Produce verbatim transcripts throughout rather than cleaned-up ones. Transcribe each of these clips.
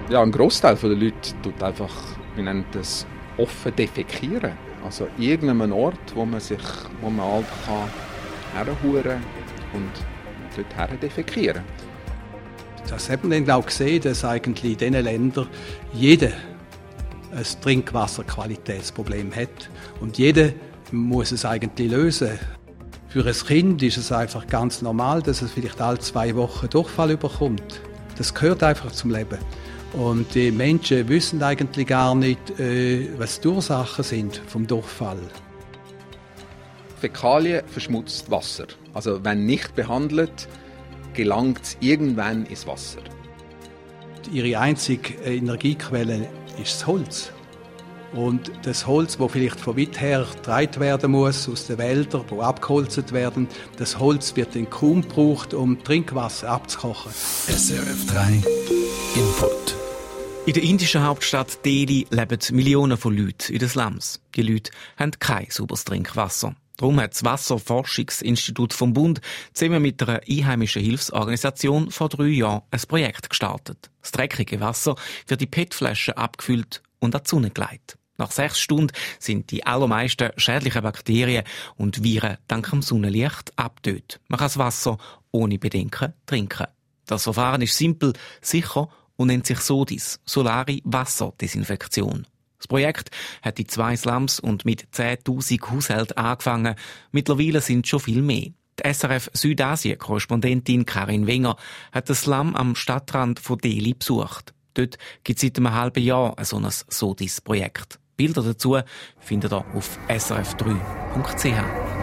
Ja, ein Grossteil der Leute tut einfach, wir nennen das offen defekieren. Also irgendeinem Ort, wo man sich, wo man halt kann herhuren und dort her defekieren. Das hat man dann auch gesehen, dass eigentlich in diesen Ländern jeder ein Trinkwasserqualitätsproblem hat. Und jeder muss es eigentlich lösen. Für ein Kind ist es einfach ganz normal, dass es vielleicht alle zwei Wochen Durchfall überkommt. Das gehört einfach zum Leben. Und die Menschen wissen eigentlich gar nicht, äh, was die Ursachen sind vom Durchfall. Fäkalien verschmutzt Wasser. Also wenn nicht behandelt, gelangt es irgendwann ins Wasser. Ihre einzige Energiequelle ist das Holz. Und das Holz, das vielleicht von weit her getragen werden muss, aus den Wäldern, die abgeholzt werden, das Holz wird dann kaum gebraucht, um Trinkwasser abzukochen. S R F drei Input. In der indischen Hauptstadt Delhi leben Millionen von Leuten in den Slums. Die Leute haben kein sauberes Trinkwasser. Darum hat das Wasserforschungsinstitut vom Bund zusammen mit einer einheimischen Hilfsorganisation vor drei Jahren ein Projekt gestartet. Das dreckige Wasser wird in P E T-Flaschen abgefüllt und an die Sonne gelegt. Nach sechs Stunden sind die allermeisten schädlichen Bakterien und Viren dank dem Sonnenlicht abgetötet. Man kann das Wasser ohne Bedenken trinken. Das Verfahren ist simpel, sicher und nennt sich SODIS, Solare Wasserdesinfektion. Das Projekt hat in zwei Slums und mit zehntausend Haushalten angefangen. Mittlerweile sind es schon viel mehr. Die S R F Südasien-Korrespondentin Karin Wenger hat den Slum am Stadtrand von Delhi besucht. Dort gibt es seit einem halben Jahr so ein SODIS-Projekt. Bilder dazu findet ihr auf s r f drei punkt c h.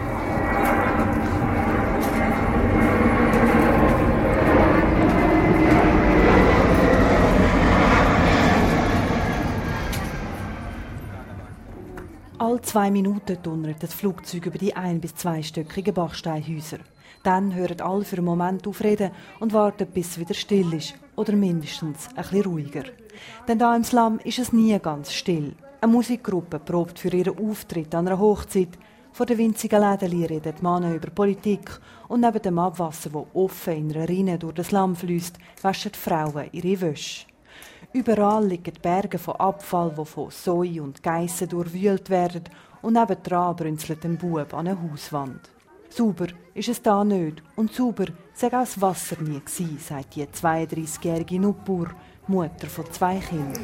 Alle zwei Minuten donnert das Flugzeug über die ein- bis zweistöckigen Bachsteinhäuser. Dann hören alle für einen Moment auf reden und warten, bis es wieder still ist. Oder mindestens ein bisschen ruhiger. Denn da im Slum ist es nie ganz still. Eine Musikgruppe probt für ihren Auftritt an einer Hochzeit. Vor den winzigen Läden reden die Männer über Politik. Und neben dem Abwasser, das offen in einer Rinne durch den Slum fließt, waschen die Frauen ihre Wäsche. Überall liegen Berge von Abfall, die von Säuen und Geissen durchwühlt werden, und nebendran brünzelt ein Bub an einer Hauswand. Sauber ist es da nicht, und sauber sei auch das Wasser nie gewesen, sagt die zweiunddreißigjährige Nupur, Mutter von zwei Kindern.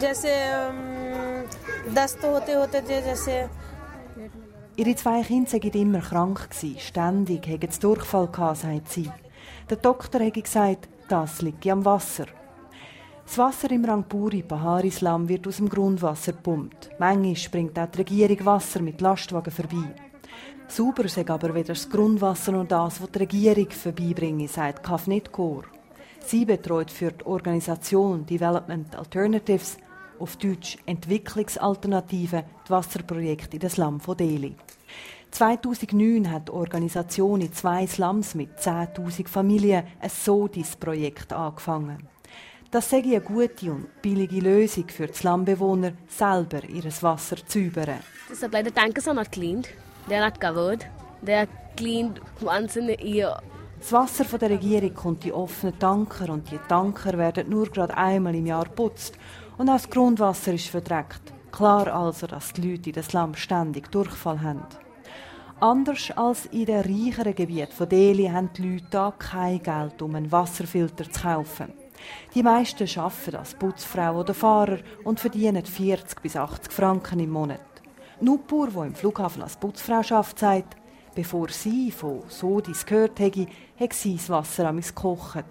Ihre zwei Kinder waren immer krank, ständig hatten sie Durchfall, sagt sie. Der Doktor hat gesagt, das liegt am Wasser. Das Wasser im Rangpuri Bahari-Slum wird aus dem Grundwasser gepumpt. Manchmal springt auch die Regierung Wasser mit Lastwagen vorbei. Sauber sei aber weder das Grundwasser noch das, was die Regierung vorbeibringe, sagt Kafnet Kaur. Sie betreut für die Organisation Development Alternatives, auf Deutsch Entwicklungsalternativen, das Wasserprojekt in den Slum von Delhi. zweitausendneun hat die Organisation in zwei Slums mit zehntausend Familien ein SODIS-Projekt angefangen. Das sei eine gute und billige Lösung für die Slumbewohner, selber ihr Wasser zu säubern. The supply, the tankers are not cleaned. They are not covered. They are cleaned once in a year. Das Wasser von der Regierung kommt in offene Tanker und die Tanker werden nur gerade einmal im Jahr geputzt. Und auch das Grundwasser ist verdreckt. Klar also, dass die Leute in den Slum ständig Durchfall haben. Anders als in den reicheren Gebieten von Delhi haben die Leute da kein Geld, um einen Wasserfilter zu kaufen. Die meisten arbeiten als Putzfrau oder Fahrer und verdienen vierzig bis achtzig Franken im Monat. Nupur, die im Flughafen als Putzfrau arbeitet, sagt, bevor sie von SODIS gehört hätte, hat sie das Wasser amigs gekocht.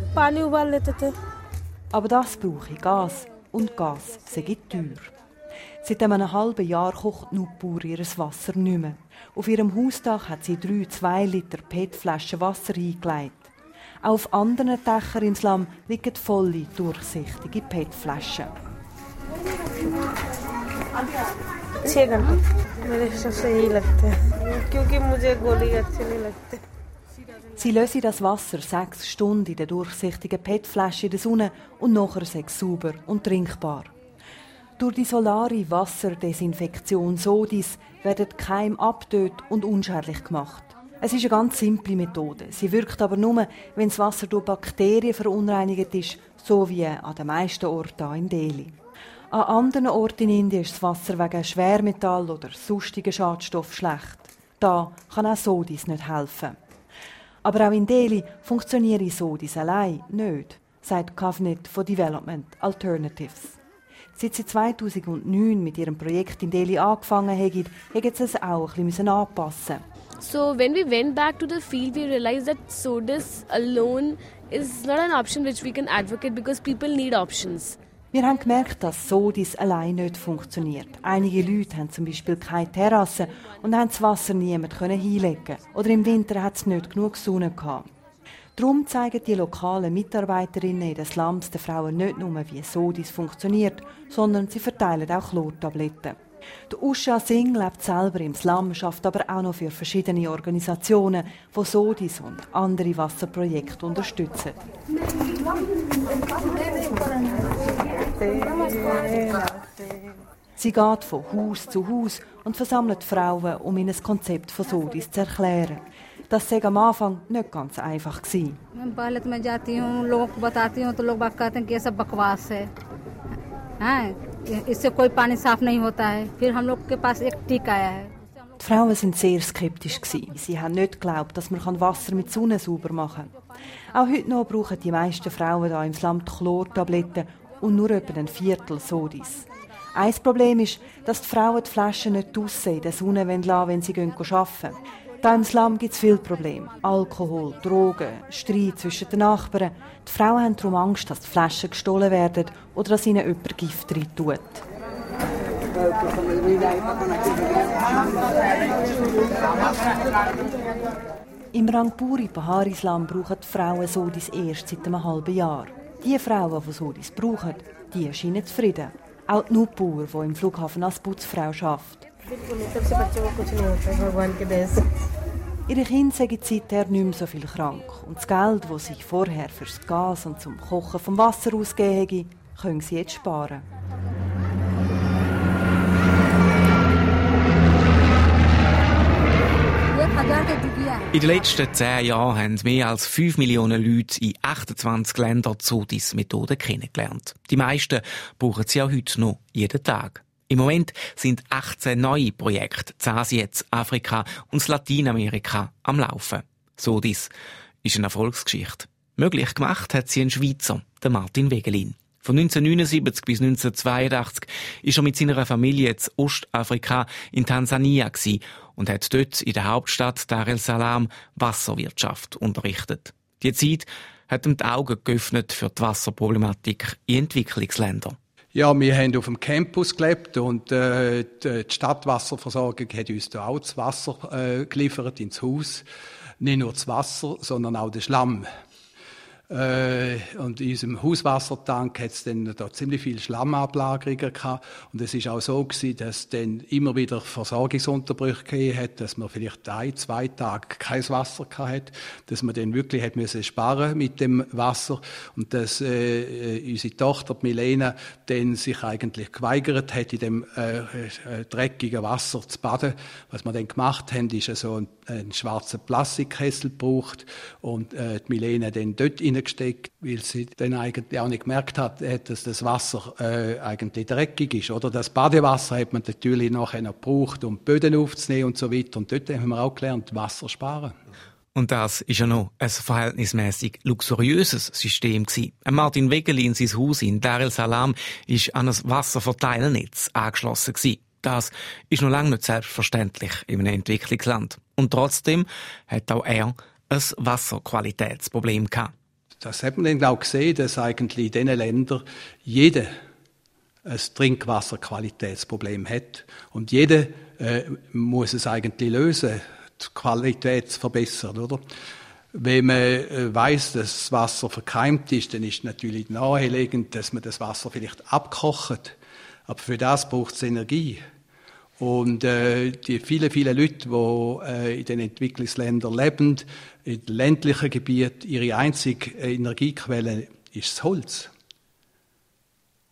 Aber das brauche Gas und Gas sei teuer. Seit einem halben Jahr kocht Nupur ihr Wasser nicht mehr. Auf ihrem Hausdach hat sie drei zwei Liter P E T-Flaschen Wasser eingelegt. Auch auf anderen Dächern im Slum liegen volle, durchsichtige P E T-Flaschen. Sie lösen das Wasser sechs Stunden in der durchsichtigen P E T-Flasche in der Sonne und nachher ist es sauber und trinkbar. Durch die solare Wasserdesinfektion SODIS werden die Keime abgetötet und unschädlich gemacht. Es ist eine ganz simple Methode. Sie wirkt aber nur, wenn das Wasser durch Bakterien verunreinigt ist, so wie an den meisten Orten hier in Delhi. An anderen Orten in Indien ist das Wasser wegen Schwermetall oder sonstigen Schadstoffen schlecht. Da kann auch Sodis nicht helfen. Aber auch in Delhi funktionieren Sodis allein nicht, sagt Kavnet von Development Alternatives. Seit sie zweitausendneun mit ihrem Projekt in Delhi angefangen haben, haben sie es auch ein bisschen anpassen. So when we went back to the field, we realized that Sodis alone is not an option which we can advocate because people need options. Wir haben gemerkt, dass Sodis allein nicht funktioniert. Einige Leute haben zum Beispiel keine Terrasse und haben das Wasser niemand hinlegen. Oder im Winter hat es nicht genug Sonne gehabt. Darum zeigen die lokalen Mitarbeiterinnen in den Slums den Frauen nicht nur, wie Sodis funktioniert, sondern sie verteilen auch Chlortabletten. Der Usha Singh lebt selber im Slum, schafft aber auch noch für verschiedene Organisationen, die Sodis und andere Wasserprojekte unterstützen. Sie geht von Haus zu Haus und versammelt Frauen, um ihnen das Konzept von Sodis zu erklären. Das war am Anfang nicht ganz einfach. Die Frauen waren sehr skeptisch. Sie haben nicht geglaubt, dass man Wasser mit Sonne sauber machen kann. Auch heute noch brauchen die meisten Frauen hier im Slum Chlortabletten und nur etwa ein Viertel Sodis. Ein Problem ist, dass die Frauen die Flaschen nicht draussen in der Sonne lassen wollen, wenn sie arbeiten. Hier im Slum gibt es viele Probleme. Alkohol, Drogen, Streit zwischen den Nachbarn. Die Frauen haben darum Angst, dass die Flaschen gestohlen werden oder dass ihnen jemand Gift rein tut. Im Rangpuri Pahari Slum brauchen die Frauen Sodis erst seit einem halben Jahr. Die Frauen, die Sodis brauchen, die scheinen zufrieden. Auch die Nupur, die im Flughafen als Putzfrau arbeitet. Ihre Kinder sind seither nicht mehr so viel krank. Und das Geld, das sie vorher fürs Gas und zum Kochen vom Wasser ausgegeben haben, können sie jetzt sparen. In den letzten zehn Jahren haben mehr als fünf Millionen Leute in achtundzwanzig Ländern die Sodis-Methode kennengelernt. Die meisten brauchen sie auch heute noch, jeden Tag. Im Moment sind achtzehn neue Projekte in Asien, Afrika und Lateinamerika am Laufen. Sodis ist eine Erfolgsgeschichte. Möglich gemacht hat sie ein Schweizer, der Martin Wegelin. Von neunzehnhundertneunundsiebzig bis neunzehnhundertzweiundachtzig war er mit seiner Familie in Ostafrika in Tansania und hat dort in der Hauptstadt Dar es Salaam Wasserwirtschaft unterrichtet. Die Zeit hat ihm die Augen geöffnet für die Wasserproblematik in Entwicklungsländern. Ja, wir haben auf dem Campus gelebt und äh, die Stadtwasserversorgung hat uns da auch das Wasser äh, geliefert ins Haus. Nicht nur das Wasser, sondern auch den Schlamm. Äh, und in unserem Hauswassertank hat es dann da ziemlich viele Schlammablagerungen gehabt. Und es ist auch so gewesen, dass dann immer wieder Versorgungsunterbrüche gegeben hat, dass man vielleicht ein, zwei Tage kein Wasser gehabt hat, dass man dann wirklich hat müssen sparen mit dem Wasser und dass äh, unsere Tochter Milena dann sich eigentlich geweigert hat, in dem äh, äh, dreckigen Wasser zu baden. Was wir dann gemacht haben, ist so ein, ein schwarzer Plastikkessel gebraucht und äh, die Milena dann dort reingesteckt, weil sie dann eigentlich auch nicht gemerkt hat, dass das Wasser äh, eigentlich dreckig ist. Oder das Badewasser hat man natürlich nachher noch gebraucht, um die Böden aufzunehmen und so weiter. Und dort haben wir auch gelernt, Wasser sparen. Und das ist ja noch ein verhältnismäßig luxuriöses System gewesen. Martin Wegelin, sein Haus in Dar es Salaam, ist an ein Wasserverteilnetz angeschlossen gewesen. Das ist noch lange nicht selbstverständlich in einem Entwicklungsland. Und trotzdem hat auch er ein Wasserqualitätsproblem gehabt. Das hat man dann auch gesehen, dass eigentlich in diesen Ländern jeder ein Trinkwasserqualitätsproblem hat. Und jeder äh, muss es eigentlich lösen, die Qualität zu verbessern, oder? Wenn man äh, weiss, dass das Wasser verkeimt ist, dann ist natürlich naheliegend, dass man das Wasser vielleicht abkocht. Aber für das braucht es Energie. Und äh, die vielen, vielen Leute, die äh, in den Entwicklungsländern leben, in ländlichen Gebieten, ihre einzige Energiequelle ist das Holz.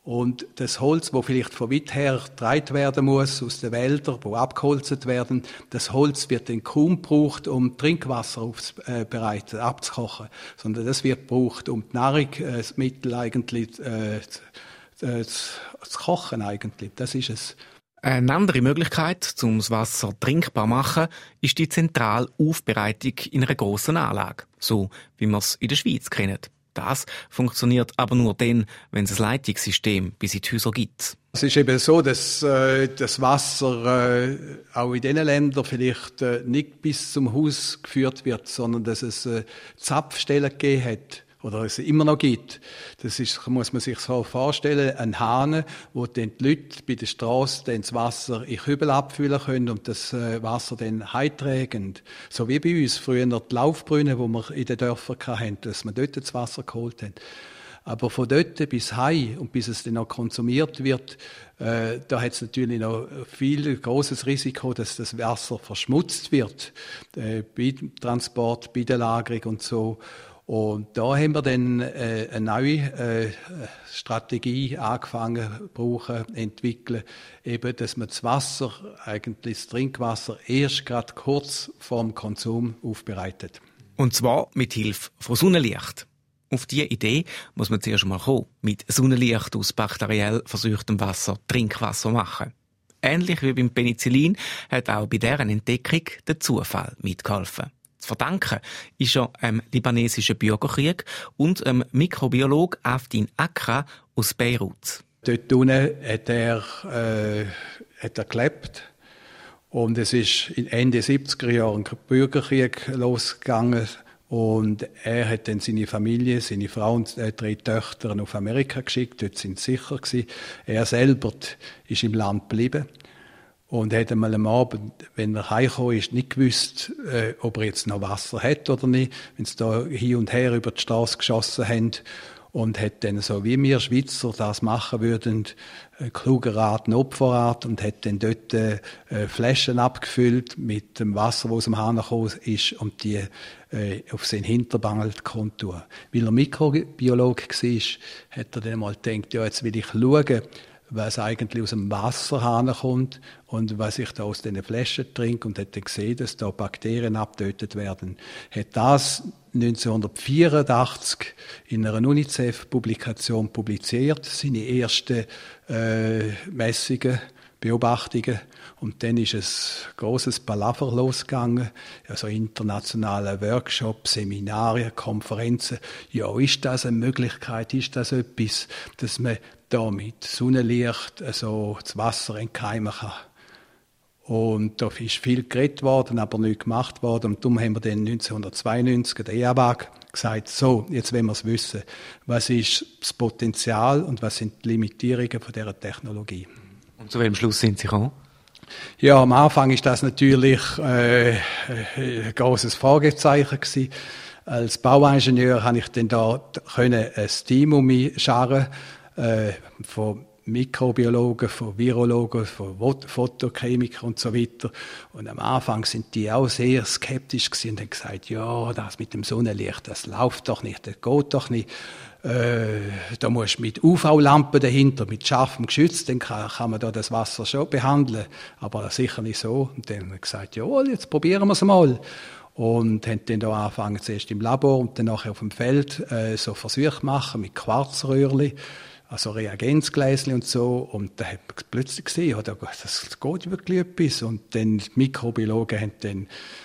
Und das Holz, das vielleicht von weit her getragen werden muss, aus den Wäldern, wo abgeholzt werden, das Holz wird dann kaum gebraucht, um Trinkwasser aufzubereiten, abzukochen, sondern das wird gebraucht, um die Nahrungsmittel eigentlich äh, zu, zu kochen eigentlich. Das ist es. Eine andere Möglichkeit, um das Wasser trinkbar zu machen, ist die zentrale Aufbereitung in einer grossen Anlage, so wie wir es in der Schweiz kennen. Das funktioniert aber nur dann, wenn es ein Leitungssystem bis in die Häuser gibt. Es ist eben so, dass äh, das Wasser äh, auch in diesen Ländern vielleicht äh, nicht bis zum Haus geführt wird, sondern dass es äh, Zapfstellen gegeben hat oder es immer noch gibt. Das ist, muss man sich so vorstellen, ein Hahn, wo dann die Leute bei der Strasse dann das Wasser in Kübel abfüllen können und das äh, Wasser dann heimtragen. So wie bei uns früher die Laufbrunnen, die wir in den Dörfern hatten, dass wir dort das Wasser geholt haben. Aber von dort bis heim und bis es dann auch konsumiert wird, äh, da hat es natürlich noch viel großes Risiko, dass das Wasser verschmutzt wird, äh, bei dem Transport, bei der Lagerung und so. Und da haben wir dann äh, eine neue äh, Strategie angefangen, brauchen, entwickeln, eben, dass man das Wasser, eigentlich das Trinkwasser, erst gerade kurz vorm Konsum aufbereitet. Und zwar mit Hilfe von Sonnenlicht. Auf diese Idee muss man zuerst mal kommen, mit Sonnenlicht aus bakteriell verseuchtem Wasser Trinkwasser machen. Ähnlich wie beim Penicillin hat auch bei deren Entdeckung der Zufall mitgeholfen. Zu verdanken ist er einem libanesischen Bürgerkrieg und einem Mikrobiologe Afdin Akra aus Beirut. Dort unten hat er, äh, hat er gelebt. Und es ist in Ende siebziger Jahre ein Bürgerkrieg losgegangen. Und er hat dann seine Familie, seine Frau und drei Töchter auf Amerika geschickt. Dort sind sie sicher gewesen. Er selber ist im Land geblieben. Und hat einmal am Abend, wenn er heimgekommen ist, nicht gewusst, äh, ob er jetzt noch Wasser hat oder nicht. Wenn sie da hin und her über die Straße geschossen haben. Und hat dann, so wie wir Schweizer das machen würden, kluger Art, Opferart, und hat dann dort äh, Flaschen abgefüllt mit dem Wasser, das aus dem Hahn gekommen ist, und die äh, auf seinen Hinterbangel tun. Weil er Mikrobiologe war, hat er dann mal gedacht, ja, jetzt will ich schauen, was eigentlich aus dem Wasserhahn kommt und was ich da aus diesen Flaschen trinke, und hat dann gesehen, dass da Bakterien abgetötet werden. Hat das neunzehnhundertvierundachtzig in einer UNICEF-Publikation publiziert, seine ersten äh, Messungen, Beobachtungen. Und dann ist es ein grosses Palaver losgegangen, also internationale Workshops, Seminare, Konferenzen. Ja, ist das eine Möglichkeit, ist das etwas, dass man da mit Sonnenlicht also das Wasser entkeimen kann? Und da ist viel geredet worden, aber nichts gemacht worden. Und darum haben wir dann neunzehnhundertzweiundneunzig den E A B A G gesagt, so, jetzt wollen wir es wissen. Was ist das Potenzial und was sind die Limitierungen von dieser Technologie? Und zu welchem Schluss sind Sie gekommen? Ja, am Anfang ist das natürlich äh, ein grosses Fragezeichen gewesen. Als Bauingenieur habe ich dann da können ein Team um mich scharen, äh, von Mikrobiologen, von Virologen, von Photochemikern und so weiter. Und am Anfang sind die auch sehr skeptisch gewesen und haben gesagt, ja, das mit dem Sonnenlicht, das läuft doch nicht, das geht doch nicht. Äh, da musst du mit U V-Lampen dahinter, mit scharfem Geschütz, dann kann, kann man da das Wasser schon behandeln, aber sicher nicht so. Und dann haben wir gesagt, ja, jetzt probieren wir es mal. Und haben dann da angefangen, zuerst im Labor und dann nachher auf dem Feld äh, so Versuche machen mit Quarzröhrchen, also Reagenzgläschen und so. Und da hat man plötzlich gesehen, ja, das geht wirklich etwas. Und dann die Mikrobiologen haben dann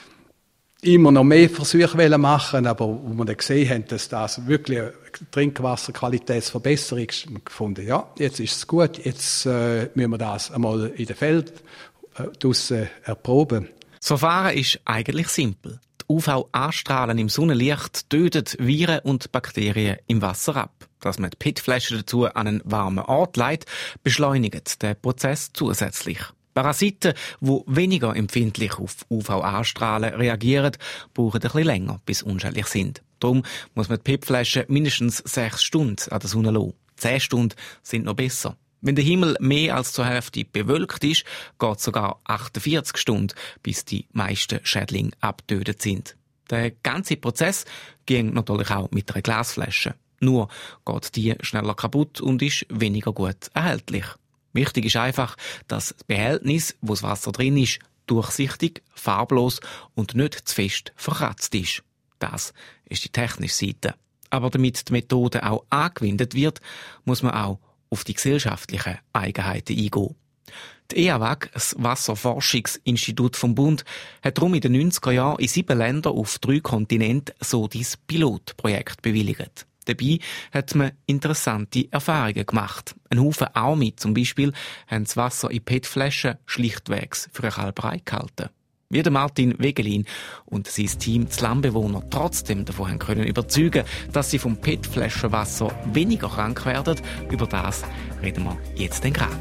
immer noch mehr Versuche machen, aber wo wir dann gesehen haben, dass das wirklich eine Trinkwasserqualitätsverbesserung ist, haben wir gefunden, ja, jetzt ist es gut, jetzt äh, müssen wir das einmal in den Feld äh, draussen erproben. Das Verfahren ist eigentlich simpel. Die U V-A-Strahlen im Sonnenlicht töten Viren und Bakterien im Wasser ab. Dass man die P E T-Flasche dazu an einen warmen Ort legt, beschleunigt den Prozess zusätzlich. Parasiten, die weniger empfindlich auf U V-A-Strahlen reagieren, brauchen ein bisschen länger, bis sie unschädlich sind. Darum muss man die P E T-Flasche mindestens sechs Stunden an der Sonne lassen. Zehn Stunden sind noch besser. Wenn der Himmel mehr als zur Hälfte bewölkt ist, geht es sogar achtundvierzig Stunden, bis die meisten Schädlinge abgetötet sind. Der ganze Prozess ging natürlich auch mit einer Glasflasche. Nur geht die schneller kaputt und ist weniger gut erhältlich. Wichtig ist einfach, dass das Behältnis, wo das Wasser drin ist, durchsichtig, farblos und nicht zu fest verkratzt ist. Das ist die technische Seite. Aber damit die Methode auch angewendet wird, muss man auch auf die gesellschaftlichen Eigenheiten eingehen. Die E A W A G, das Wasserforschungsinstitut vom Bund, hat darum in den neunziger Jahren in sieben Ländern auf drei Kontinenten so dieses Pilotprojekt bewilligt. Dabei hat man interessante Erfahrungen gemacht. Ein Haufen Arme zum Beispiel haben das Wasser in P E T-Flaschen schlichtwegs für eine Kalberei gehalten. Wie der Martin Wegelin und sein Team die Landbewohner trotzdem davon haben können überzeugen, dass sie vom P E T-Flaschenwasser weniger krank werden, über das reden wir jetzt den gerade.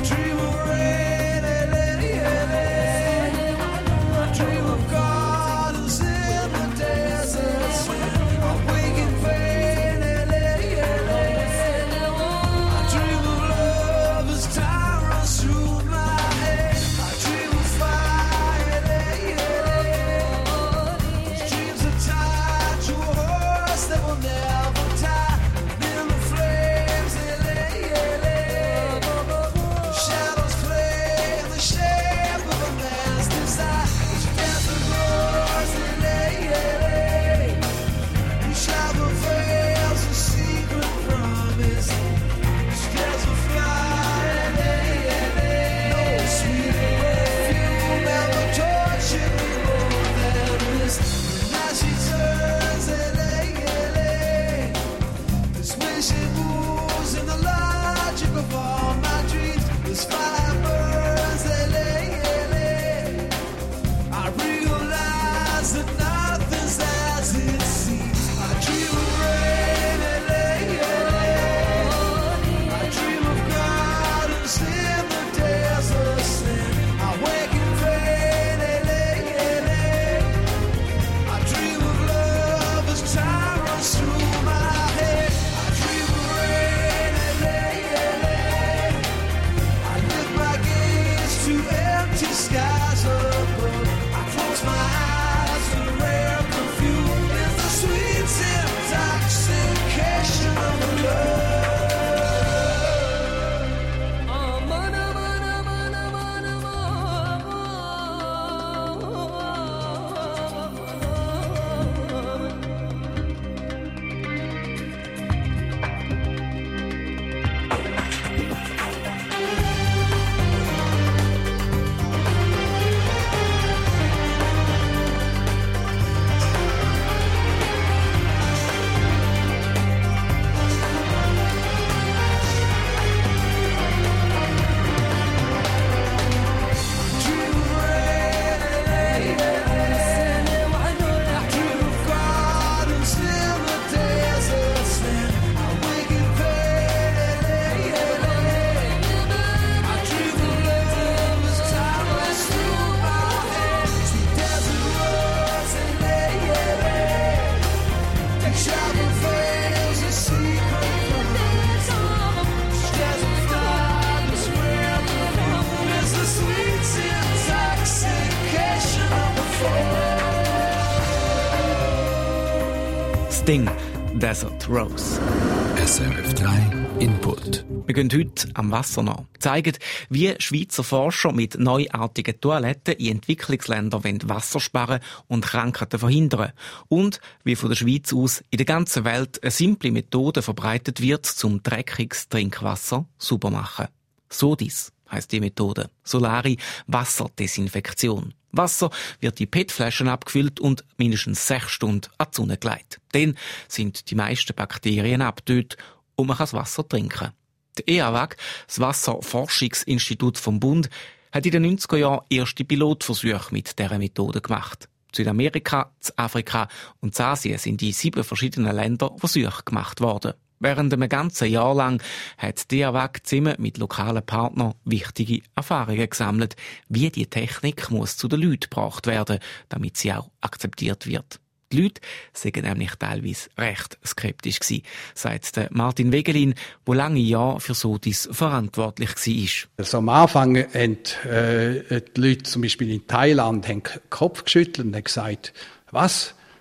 Ding, Desert Rose. S R F drei Input. Wir gehen heute am Wasser nach. Zeigen, wie Schweizer Forscher mit neuartigen Toiletten in Entwicklungsländern Wasser sparen und Krankheiten verhindern. Und wie von der Schweiz aus in der ganzen Welt eine simple Methode verbreitet wird, um dreckiges Trinkwasser sauber zu machen. SODIS heisst die Methode. Solare Wasserdesinfektion. Wasser wird in P E T-Flaschen abgefüllt und mindestens sechs Stunden an die Sonne gelegt. Dann sind die meisten Bakterien abgetötet und man kann das Wasser trinken. Die E A W A G, das Wasserforschungsinstitut vom Bund, hat in den neunziger Jahren erste Pilotversuche mit dieser Methode gemacht. In Südamerika, in Afrika und in Asien sind in sieben verschiedenen Ländern Versuche gemacht worden. Während einem ganzen Jahr lang hat die E A W A G zusammen mit lokalen Partnern wichtige Erfahrungen gesammelt, wie die Technik muss zu den Leuten gebracht werden, damit sie auch akzeptiert wird. Die Leute waren nämlich teilweise recht skeptisch gewesen, sagt Martin Wegelin, der lange Jahre für SODIS verantwortlich war. Also am Anfang haben äh, die Leute zum Beispiel in Thailand haben den Kopf geschüttelt und haben gesagt, was?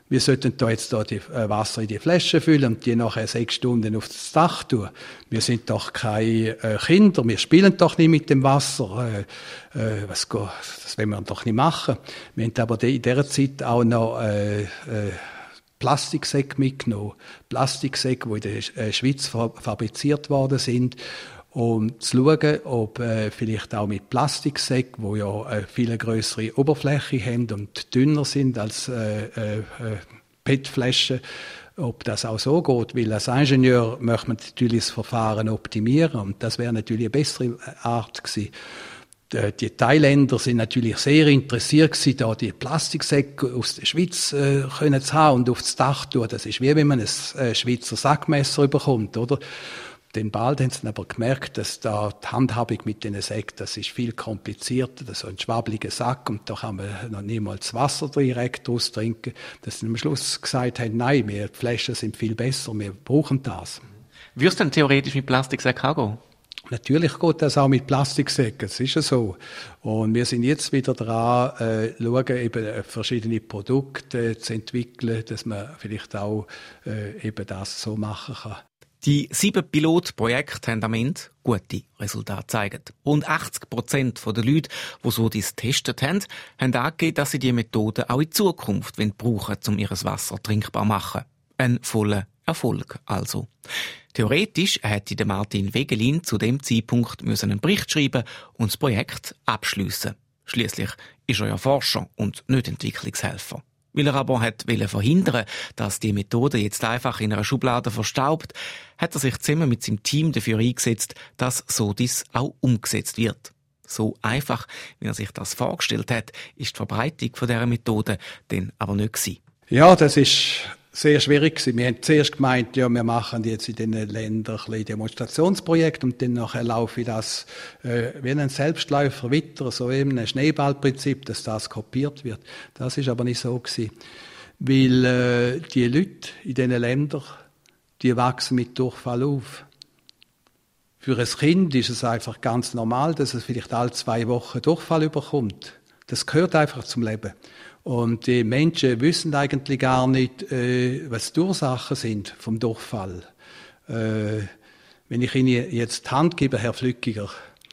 wir sollten da jetzt da die äh, Wasser in die Flaschen füllen und die nachher sechs Stunden auf das Dach tun. Wir sind doch keine äh, Kinder, wir spielen doch nicht mit dem Wasser. Äh, äh, was go, das wollen wir doch nicht machen. Wir haben aber in dieser Zeit auch noch äh, äh, Plastiksäcke mitgenommen. Plastiksäcke, die in der Schweiz fabriziert worden sind, um zu schauen, ob äh, vielleicht auch mit Plastiksäcken, die ja eine viel grössere Oberfläche haben und dünner sind als äh, äh, P E T-Flaschen, ob das auch so geht. Weil als Ingenieur möchte man natürlich das Verfahren optimieren und das wäre natürlich eine bessere Art gewesen. Die Thailänder sind natürlich sehr interessiert gewesen, da die Plastiksäcke aus der Schweiz äh, können zu haben und aufs Dach tun. Das ist wie wenn man ein äh, Schweizer Sackmesser bekommt, oder? Dann bald haben sie dann aber gemerkt, dass da die Handhabung mit diesen Säcken, das ist viel komplizierter, das ist so ein schwabbeliger Sack und da kann man noch niemals Wasser direkt draus trinken, dass sie am Schluss gesagt haben, nein, wir, die Flaschen sind viel besser, wir brauchen das. Würdest du denn theoretisch mit Plastiksäcken angehen? Natürlich geht das auch mit Plastiksäcken, das ist ja so. Und wir sind jetzt wieder dran, äh, schauen, eben verschiedene Produkte äh, zu entwickeln, dass man vielleicht auch äh, eben das so machen kann. Die sieben Pilotprojekte haben am Ende gute Resultate gezeigt. Rund achtzig Prozent der Leute, die so dies getestet haben, haben angegeben, dass sie diese Methode auch in Zukunft brauchen, um ihr Wasser trinkbar zu machen. Ein voller Erfolg also. Theoretisch hätte der Martin Wegelin zu dem Zeitpunkt einen Bericht schreiben und das Projekt abschliessen. Schliesslich ist er ja Forscher und nicht Entwicklungshelfer. Weil er aber hat verhindern, dass die Methode jetzt einfach in einer Schublade verstaubt, hat er sich zusammen mit seinem Team dafür eingesetzt, dass so dies auch umgesetzt wird. So einfach, wie er sich das vorgestellt hat, ist die Verbreitung von dieser Methode dann aber nicht gewesen. Ja, das ist sehr schwierig gewesen. Wir haben zuerst gemeint, ja, wir machen jetzt in diesen Ländern ein Demonstrationsprojekt und dann nachher laufe ich das äh, wie ein Selbstläufer weiter, so eben ein Schneeballprinzip, dass das kopiert wird. Das ist aber nicht so gewesen. Weil äh, die Leute in diesen Ländern, die wachsen mit Durchfall auf. Für ein Kind ist es einfach ganz normal, dass es vielleicht alle zwei Wochen Durchfall überkommt. Das gehört einfach zum Leben. Und die Menschen wissen eigentlich gar nicht, äh, was die Ursachen sind vom Durchfall. Äh, wenn ich Ihnen jetzt die Hand gebe, Herr Flückiger.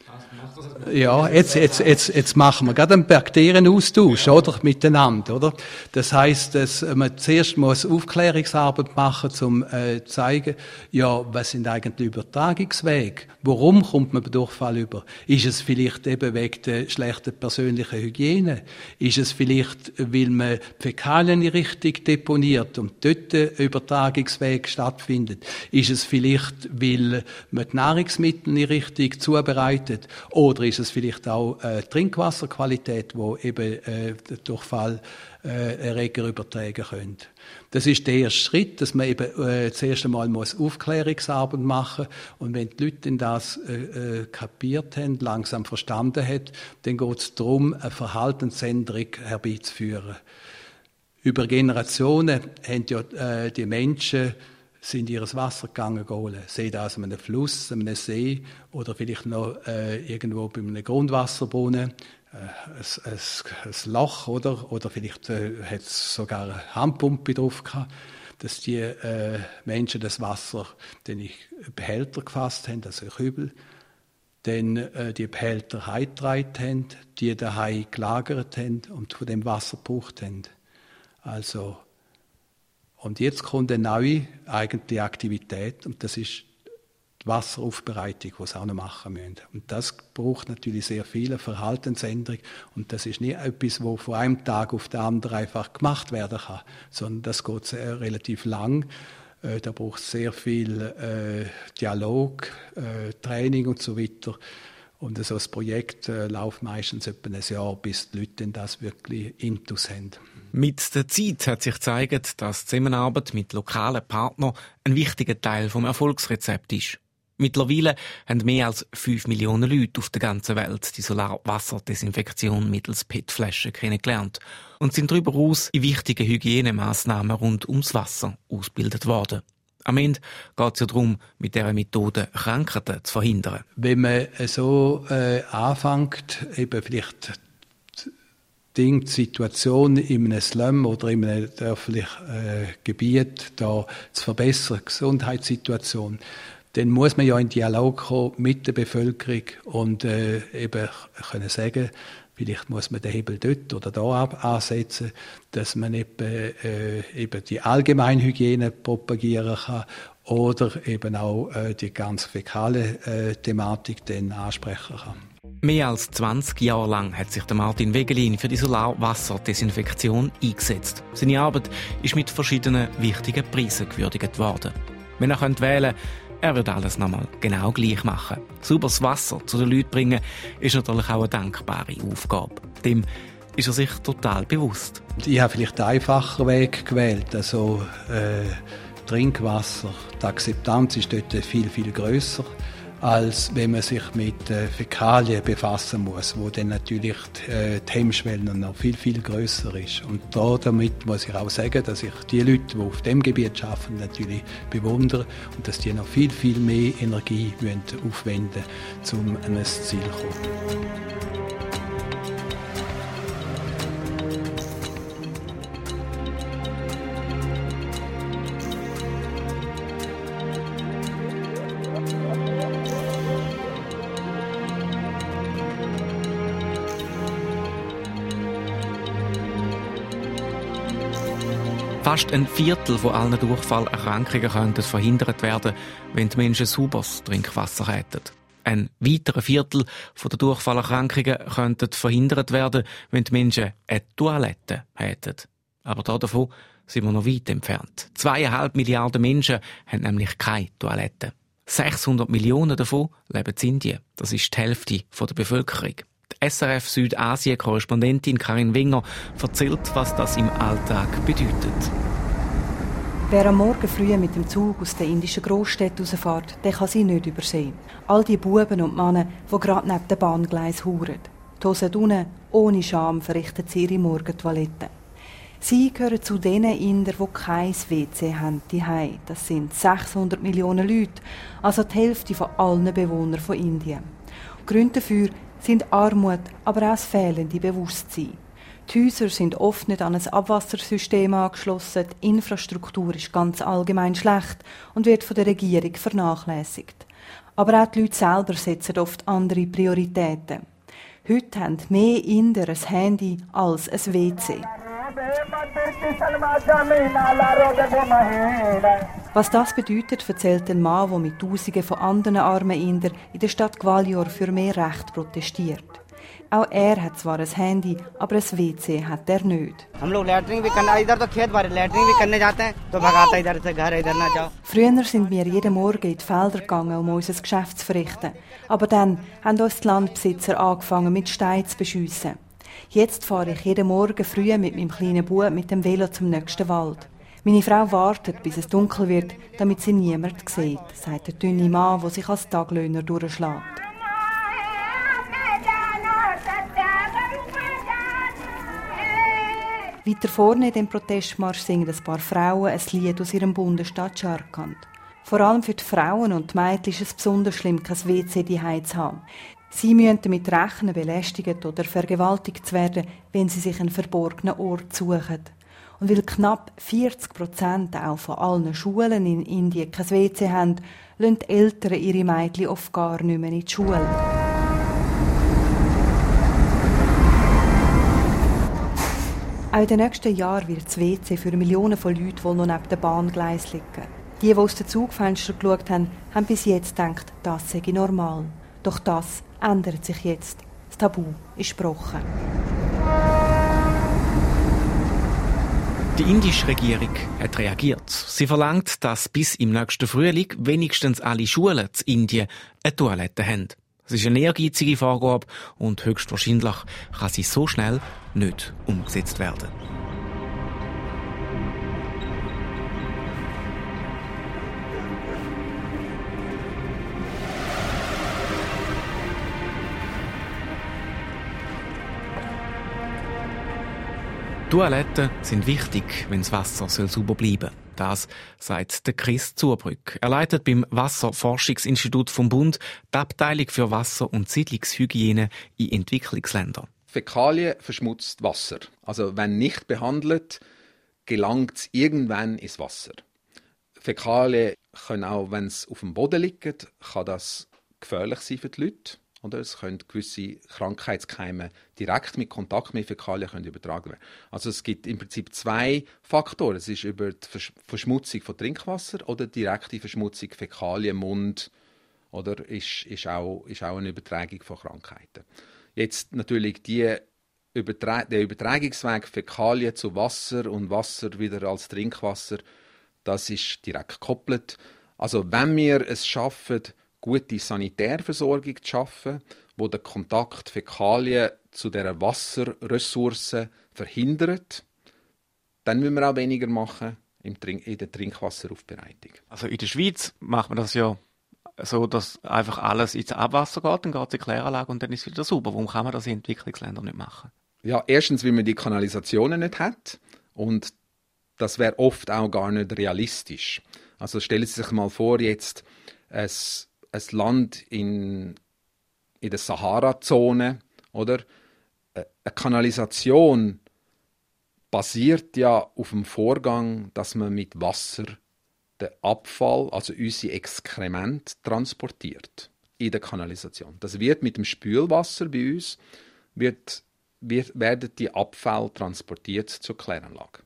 Ja, jetzt, jetzt, jetzt, jetzt machen wir gerade einen Bakterienaustausch, oder? Miteinander, oder? Das heisst, dass man zuerst muss Aufklärungsarbeit machen, um äh, zu zeigen, ja, was sind eigentlich Übertragungswege? Warum kommt man Durchfall über? Ist es vielleicht eben wegen der schlechten persönlichen Hygiene? Ist es vielleicht, weil man Fäkalien nicht richtig deponiert und dort der Übertragungsweg stattfindet? Ist es vielleicht, weil man die Nahrungsmittel nicht richtig zubereitet? Oder ist es vielleicht auch äh, Trinkwasserqualität, wo eben äh, der Durchfall äh, Erreger übertragen können? Das ist der erste Schritt, dass man eben äh, zuerst einmal muss Aufklärungsarbeit machen und wenn die Leute das äh, äh, kapiert haben, langsam verstanden haben, dann geht es darum, eine Verhaltensänderung herbeizuführen. Über Generationen haben ja äh, die Menschen sind ihres Wasser gegangen holen. Sei das an einem Fluss, an einem See oder vielleicht noch äh, irgendwo bei einem Grundwasserbrunnen, äh, ein, ein, ein Loch, oder? Oder vielleicht äh, hat es sogar eine Handpumpe drauf gehabt, dass die äh, Menschen das Wasser dann in Behälter gefasst haben, also Kübel, dann äh, die Behälter heimgetragen haben, die daheim gelagert haben und von dem Wasser gebraucht haben. Also Und jetzt kommt eine neue eigentliche Aktivität und das ist die Wasseraufbereitung, die sie auch noch machen müssen. Und das braucht natürlich sehr viel Verhaltensänderung und das ist nicht etwas, was von einem Tag auf den anderen einfach gemacht werden kann, sondern das geht sehr, relativ lang. Äh, da braucht es sehr viel äh, Dialog, äh, Training und so weiter. Und so ein Projekt äh, läuft meistens etwa ein Jahr, bis die Leute das wirklich intus haben. Mit der Zeit hat sich gezeigt, dass die Zusammenarbeit mit lokalen Partnern ein wichtiger Teil vom Erfolgsrezept ist. Mittlerweile haben mehr als fünf Millionen Leute auf der ganzen Welt die Solarwasserdesinfektion mittels P E T-Flaschen kennengelernt und sind darüber hinaus in wichtigen Hygienemaßnahmen rund ums Wasser ausgebildet worden. Am Ende geht es ja darum, mit dieser Methode Krankheiten zu verhindern. Wenn man so äh, anfängt, eben vielleicht Ding, die Situation in einem Slum oder in einem dörflichen äh, Gebiet da zu verbessern, die Gesundheitssituation, dann muss man ja in Dialog kommen mit der Bevölkerung und äh, eben können sagen, vielleicht muss man den Hebel dort oder da ansetzen, dass man eben, äh, eben die Allgemeinhygiene propagieren kann oder eben auch äh, die ganz fäkale äh, Thematik dann ansprechen kann. Mehr als zwanzig Jahre lang hat sich der Martin Wegelin für die Solarwasserdesinfektion eingesetzt. Seine Arbeit ist mit verschiedenen wichtigen Preisen gewürdigt worden. Wenn er wählen könnte, er würde alles nochmal genau gleich machen. Sauberes Wasser zu den Leuten bringen, ist natürlich auch eine dankbare Aufgabe. Dem ist er sich total bewusst. Ich habe vielleicht den einfachen Weg gewählt, also äh, Trinkwasser. Die Akzeptanz ist dort viel, viel grösser, als wenn man sich mit äh, Fäkalien befassen muss, wo dann natürlich die, äh, die Hemmschwelle noch viel, viel grösser ist. Und da damit muss ich auch sagen, dass ich die Leute, die auf dem Gebiet arbeiten, natürlich bewundere und dass die noch viel, viel mehr Energie müssen aufwenden müssen, um an ein Ziel zu kommen. Fast ein Viertel von allen Durchfallerkrankungen könnten verhindert werden, wenn die Menschen sauberes Trinkwasser hätten. Ein weiterer Viertel von den Durchfallerkrankungen könnten verhindert werden, wenn die Menschen eine Toilette hätten. Aber davon sind wir noch weit entfernt. Zweieinhalb Milliarden Menschen haben nämlich keine Toilette. sechshundert Millionen davon leben in Indien. Das ist die Hälfte der Bevölkerung. Die S R F Südasien-Korrespondentin Karin Winger erzählt, was das im Alltag bedeutet. Wer am Morgen früh mit dem Zug aus der indischen Großstadt rausfährt, der kann sie nicht übersehen. All die Buben und Männer, die gerade neben dem Bahngleis huren. Die Hosen unten, ohne Scham, verrichten sie ihre Morgentoilette. Sie gehören zu den Indern, die kein W C haben zuhause. Das sind sechshundert Millionen Leute, also die Hälfte von allen Bewohnern von Indien. Gründe dafür sind Armut, aber auch das fehlende Bewusstsein. Die Häuser sind oft nicht an ein Abwassersystem angeschlossen, die Infrastruktur ist ganz allgemein schlecht und wird von der Regierung vernachlässigt. Aber auch die Leute selber setzen oft andere Prioritäten. Heute haben mehr Inder ein Handy als ein W C. Was das bedeutet, erzählt ein Mann, der mit Tausenden von anderen armen Indern in der Stadt Gwalior für mehr Recht protestiert. Auch er hat zwar ein Handy, aber ein W C hat er nicht. Früher sind wir jeden Morgen in die Felder gegangen, um unser Geschäft zu verrichten. Aber dann haben uns die Landbesitzer angefangen, mit Steinen zu beschiessen. Jetzt fahre ich jeden Morgen früh mit meinem kleinen Bub mit dem Velo zum nächsten Wald. Meine Frau wartet, bis es dunkel wird, damit sie niemand sieht, sagt der dünne Mann, der sich als Taglöhner durchschlägt. Weiter vorne in dem Protestmarsch singen ein paar Frauen ein Lied aus ihrem Bundesstaat Jharkhand. Vor allem für die Frauen und die Mädchen ist es besonders schlimm, kein W C daheim zu haben. Sie müssen damit rechnen, belästigt oder vergewaltigt zu werden, wenn sie sich einen verborgenen Ort suchen. Und weil knapp vierzig Prozent auch von allen Schulen in Indien kein W C haben, lassen die Eltern ihre Mädchen oft gar nicht mehr in die Schule. Auch in den nächsten Jahren wird das W C für Millionen von Leuten wohl noch neben dem Bahngleis liegen. Die, die aus den Zugfenstern geschaut haben, haben bis jetzt gedacht, das sei normal. Doch das ändert sich jetzt. Das Tabu ist gebrochen. Die indische Regierung hat reagiert. Sie verlangt, dass bis im nächsten Frühling wenigstens alle Schulen in Indien eine Toilette haben. Es ist eine ehrgeizige Vorgabe und höchstwahrscheinlich kann sie so schnell nicht umgesetzt werden. Toiletten sind wichtig, wenn das Wasser sauber bleiben soll. Das sagt der Chris Zurbrück. Er leitet beim Wasserforschungsinstitut vom Bund die Abteilung für Wasser- und Siedlungshygiene in Entwicklungsländern. Fäkalien verschmutzt Wasser. Also wenn nicht behandelt, gelangt es irgendwann ins Wasser. Fäkalien können auch, wenn es auf dem Boden liegt, kann das gefährlich sein für die Leute. Oder es können gewisse Krankheitskeime direkt mit Kontakt mit Fäkalien können übertragen werden. Also es gibt im Prinzip zwei Faktoren. Es ist über die Verschmutzung von Trinkwasser oder direkte Verschmutzung Fäkalien, Mund, oder ist, ist, auch, ist auch eine Übertragung von Krankheiten. Jetzt natürlich die Übertra- der Übertragungsweg Fäkalien zu Wasser und Wasser wieder als Trinkwasser, das ist direkt gekoppelt. Also wenn wir es schaffen, gute Sanitärversorgung zu schaffen, wo der Kontakt Fäkalien zu dieser Wasserressource verhindert, dann müssen wir auch weniger machen in der Trinkwasseraufbereitung. Also in der Schweiz macht man das ja so, dass einfach alles ins Abwasser geht, dann geht es in die Kläranlage und dann ist es wieder sauber. Warum kann man das in Entwicklungsländern nicht machen? Ja, erstens, weil man die Kanalisationen nicht hat und das wäre oft auch gar nicht realistisch. Also stellen Sie sich mal vor, jetzt ein, ein Land in, in der Sahara-Zone, oder? Eine Kanalisation basiert ja auf dem Vorgang, dass man mit Wasser den Abfall, also unsere Exkremente, transportiert in der Kanalisation. Das wird mit dem Spülwasser bei uns, wird, wird, werden die Abfälle transportiert zur Kläranlage.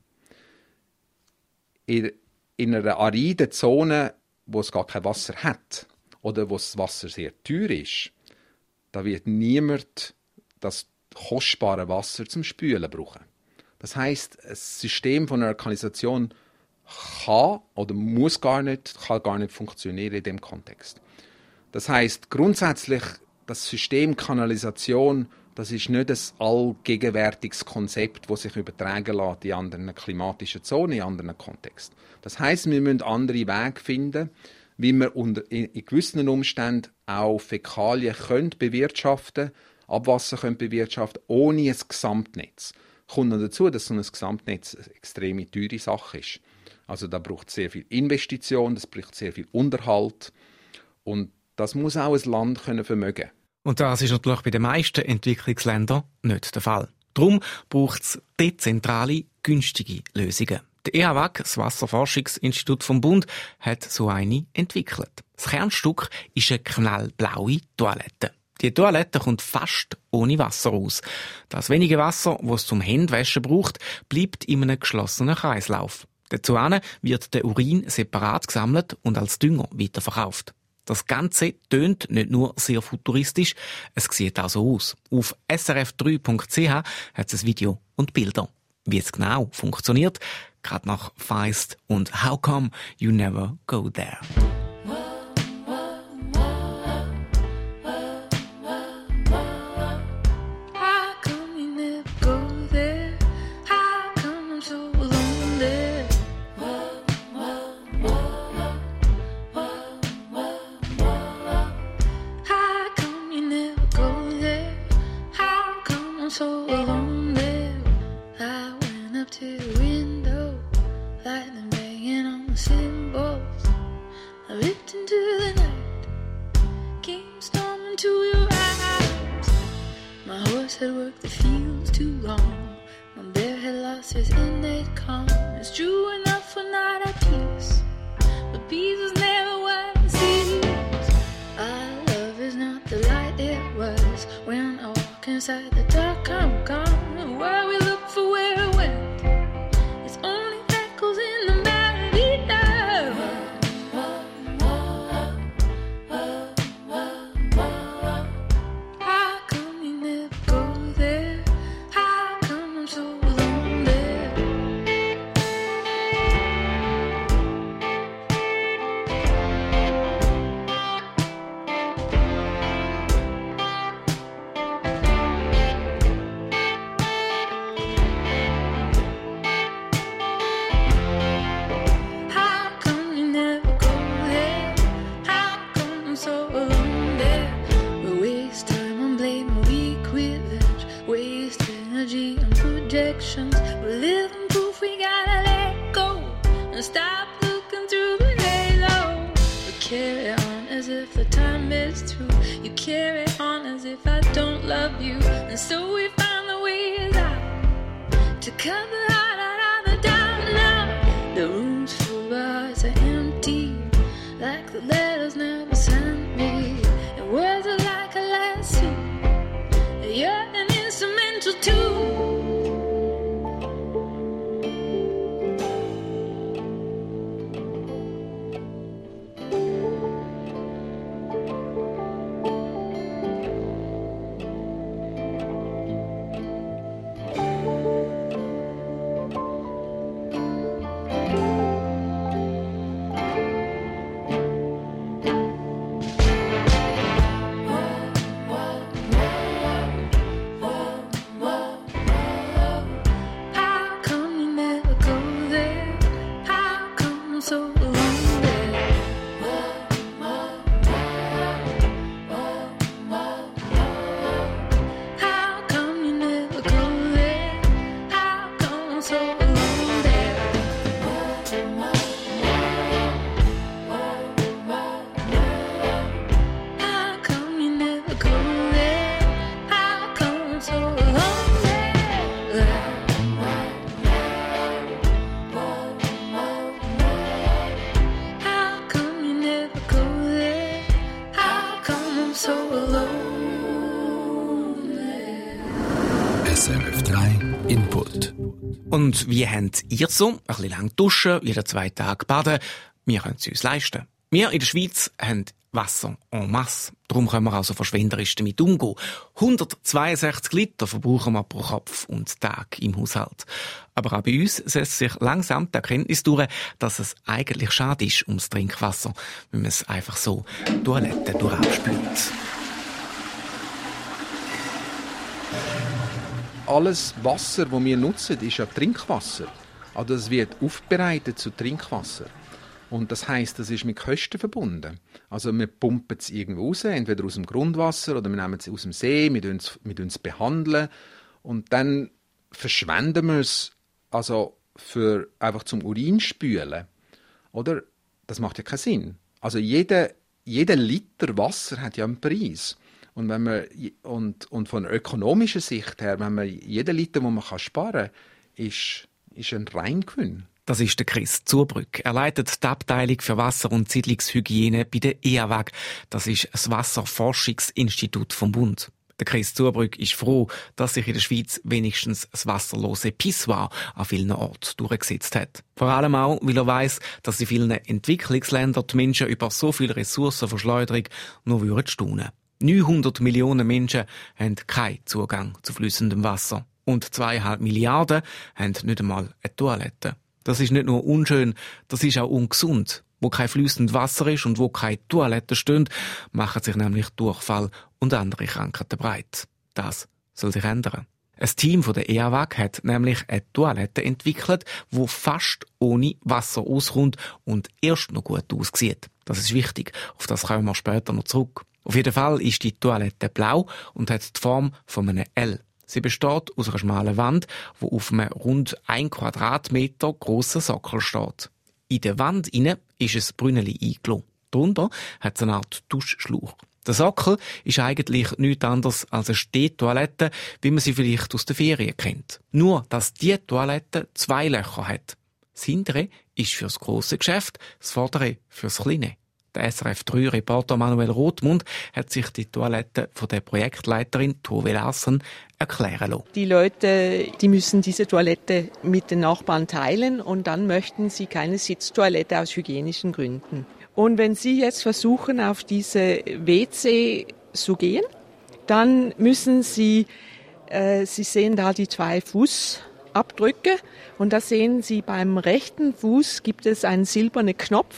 In, in einer ariden Zone, wo es gar kein Wasser hat oder wo das Wasser sehr teuer ist, da wird niemand das kostbare Wasser zum Spülen brauchen. Das heisst, ein System von einer Kanalisation kann oder muss gar nicht, kann gar nicht funktionieren in dem Kontext. Das heisst, grundsätzlich, das System Kanalisation, das ist nicht ein allgegenwärtiges Konzept, das sich übertragen lässt in anderen klimatischen Zonen, in anderen Kontexten. Das heisst, wir müssen andere Wege finden, wie wir unter, in, in gewissen Umständen auch Fäkalien können bewirtschaften, Abwasser können bewirtschaften, ohne ein Gesamtnetz. Kommt noch dazu, dass so ein Gesamtnetz eine extrem teure Sache ist. Also da braucht es sehr viel Investition, das braucht sehr viel Unterhalt und das muss auch ein Land können vermögen. Und das ist natürlich bei den meisten Entwicklungsländern nicht der Fall. Darum braucht es dezentrale, günstige Lösungen. Der E H W A G, das Wasserforschungsinstitut vom Bund, hat so eine entwickelt. Das Kernstück ist eine knallblaue Toilette. Die Toilette kommt fast ohne Wasser aus. Das wenige Wasser, das es zum Händewaschen braucht, bleibt in einem geschlossenen Kreislauf. Dazu wird der Urin separat gesammelt und als Dünger weiterverkauft. Das Ganze tönt nicht nur sehr futuristisch, es sieht auch so aus. Auf S R F drei Punkt C H hat es ein Video und Bilder. Wie es genau funktioniert, gerade nach Feist und How Come You Never Go There. Inside the dark, I'm gone. Where we look for where it went, it's only echoes in the melody now. How come you never go there? How come I'm so lonely? We're living proof we gotta let go and stop looking through the halo. We carry on as if the time is through. You carry on as if I don't love you, and so we finally cut the heart out of the doubt now. The rooms full of eyes are empty, like the letters never sent me. And words are like a lesson, you're an instrumental too. S R F drei Input. Und wie habt ihr so? Ein bisschen lang duschen, jeden zwei Tage baden. Wir können es uns leisten. Wir in der Schweiz haben Wasser en masse. Darum können wir also verschwenderisch damit umgehen. hundertzweiundsechzig Liter verbrauchen wir pro Kopf und Tag im Haushalt. Aber auch bei uns setzt sich langsam die Erkenntnis durch, dass es eigentlich schade ist ums Trinkwasser, wenn man es einfach so Toiletten durchabspült. Alles Wasser, das wir nutzen, ist ja Trinkwasser. Also es wird aufbereitet zu Trinkwasser. Und das heisst, das ist mit Kosten verbunden. Also wir pumpen es irgendwo raus, entweder aus dem Grundwasser oder wir nehmen es aus dem See, mit uns, mit uns behandeln. Und dann verschwenden wir es also für einfach zum Urin spülen. Oder? Das macht ja keinen Sinn. Also jeder, jeder Liter Wasser hat ja einen Preis. Und, wenn man, und, und von ökonomischer Sicht her, wenn man jeden Liter, den man sparen kann, ist, ist ein Reingewinn. Das ist der Chris Zurbrück. Er leitet die Abteilung für Wasser- und Siedlungshygiene bei der E A W A G. Das ist das Wasserforschungsinstitut vom Bund. Der Chris Zurbrück ist froh, dass sich in der Schweiz wenigstens das wasserlose Pissoir an vielen Orten durchgesetzt hat. Vor allem auch, weil er weiss, dass in vielen Entwicklungsländern die Menschen über so viel Ressourcenverschleuderung nur würden staunen. neunhundert Millionen Menschen haben keinen Zugang zu fließendem Wasser. Und zweieinhalb Milliarden haben nicht einmal eine Toilette. Das ist nicht nur unschön, das ist auch ungesund. Wo kein fließendes Wasser ist und wo keine Toiletten stehen, machen sich nämlich Durchfall und andere Krankheiten breit. Das soll sich ändern. Ein Team von der E A W A G hat nämlich eine Toilette entwickelt, die fast ohne Wasser auskommt und erst noch gut aussieht. Das ist wichtig, auf das kommen wir später noch zurück. Auf jeden Fall ist die Toilette blau und hat die Form von einem L. Sie besteht aus einer schmalen Wand, die auf einem rund ein Quadratmeter grossen Sockel steht. In der Wand innen ist ein Brünneli eingelassen. Darunter hat es eine Art Duschschlauch. Der Sockel ist eigentlich nichts anderes als eine Stehtoilette, wie man sie vielleicht aus den Ferien kennt. Nur, dass diese Toilette zwei Löcher hat. Das hintere ist für das grosse Geschäft, das vordere für das kleine. Der S R F drei Reporter Manuel Rothmund hat sich die Toilette von der Projektleiterin Tove Larsen erklären lassen. Die Leute, die müssen diese Toilette mit den Nachbarn teilen und dann möchten sie keine Sitztoilette aus hygienischen Gründen. Und wenn Sie jetzt versuchen, auf diese W C zu gehen, dann müssen Sie, äh, Sie sehen da die zwei Fußabdrücke und da sehen Sie beim rechten Fuß gibt es einen silbernen Knopf.